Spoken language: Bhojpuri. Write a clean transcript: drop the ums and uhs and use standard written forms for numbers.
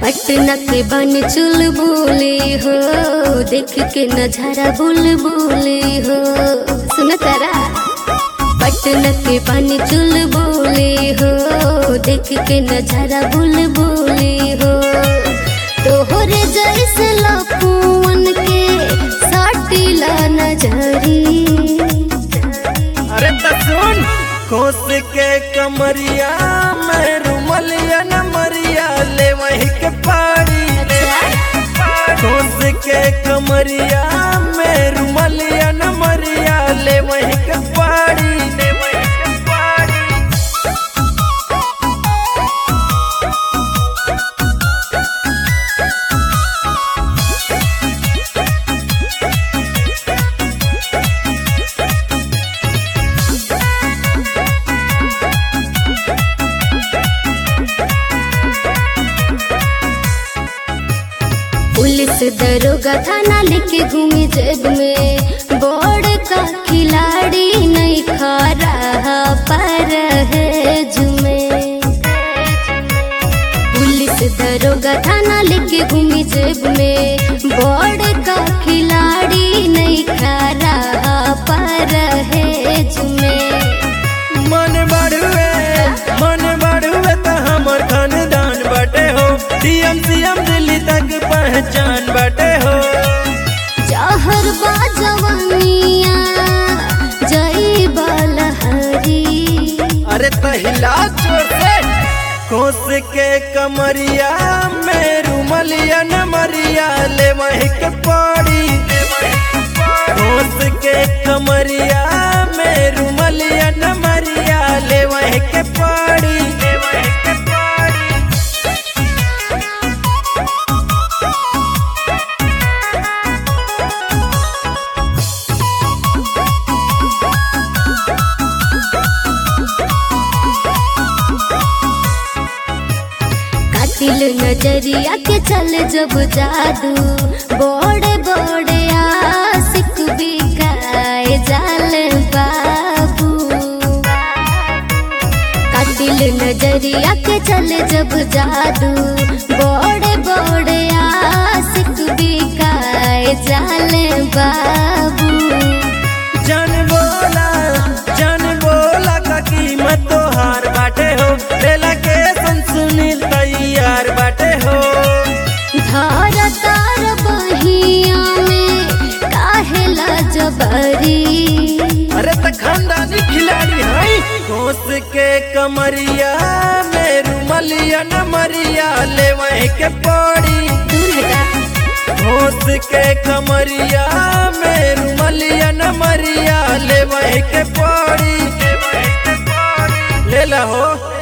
पटना के बन चुल बोले हो, देख के नजारा बुलबुले हो। सुन तारा पटना के बन चुल बोले हो, देख के नजारा बुलबुले हो। तोहरे जैसे लपुअन के साटिला नजरी। अरे सुन कोस के कमरिया में रुमलिया न मरिया ले वही के पारी। कोस के कमरिया में रुमलिया न मरिया ले वही के पारी। पुलिस दरोगा थाना लेके घूमे जेब में, बोर्ड का खिलाड़ी नहीं खा रहा पर है जुमे। पुलिस दरोगा थाना लेके घूमे जेब में, बोर्ड का खिलाड़ी नहीं खा रहा पर है जुमे। मन बढ़ुए तो हमर खानदान बटे हो, सीएम दिल्ली तक पहचान बटे हो। जहर बाजवनिया जई बलहरी। अरे तहिला चोर से कोस के कमरिया में रुमलिया न मरिया ले वही के पारी। कोस के कमरिया में रुमलिया न मरिया ले वही के पारी। कातिल नजरिया के चल जब जादू, बोड़े बोड़े आशिक बिकाए जाल बाबू। कातिल नजरिया के चल जब जादू, बोड़े बोड़े आशिक बिकाए जाल बाबू। जान बोला का कीमत तो हार बाटे हो, लेला के सुनील तैयार बाटे हो। धारा तार बहिया में काहेला जबरी। अरे त खानदानी खिलाड़ी है। कोस के कमरिया में रुमलिया न मरिया ले वही के पारी। कोस के कमरिया में रुमलिया न मरिया ले वही के पारी। ले ला हो।